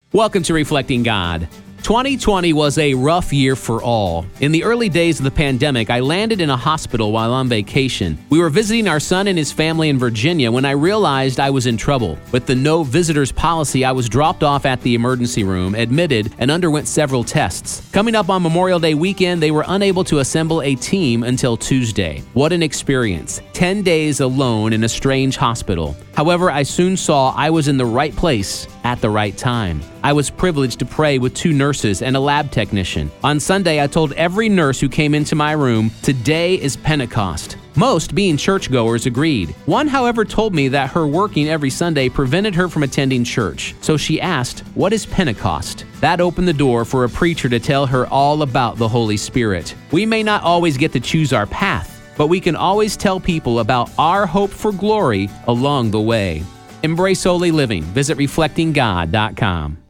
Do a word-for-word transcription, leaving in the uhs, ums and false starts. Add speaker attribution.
Speaker 1: Welcome to Reflecting God. twenty twenty was a rough year for all. In the early days of the pandemic, I landed in a hospital while on vacation. We were visiting our son and his family in Virginia when I realized I was in trouble. With the no visitors policy, I was dropped off at the emergency room, admitted, and underwent several tests. Coming up on Memorial Day weekend, they were unable to assemble a team until Tuesday. What an experience. ten days alone in a strange hospital. However, I soon saw I was in the right place at the right time. I was privileged to pray with two nurses and a lab technician. On Sunday, I told every nurse who came into my room, "Today is Pentecost." Most, being churchgoers, agreed. One, however, told me that her working every Sunday prevented her from attending church. So she asked, "What is Pentecost?" That opened the door for a preacher to tell her all about the Holy Spirit. We may not always get to choose our path, but we can always tell people about our hope for glory along the way. Embrace holy living. Visit reflecting god dot com.